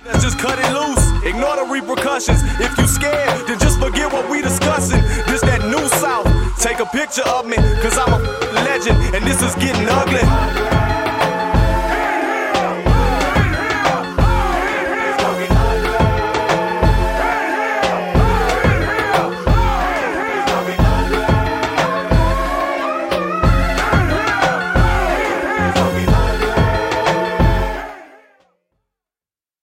Just cut it loose, ignore the repercussions. If you scared, then just forget what we discussing. This that new South, take a picture of me, cause I'm a legend, and this is getting ugly.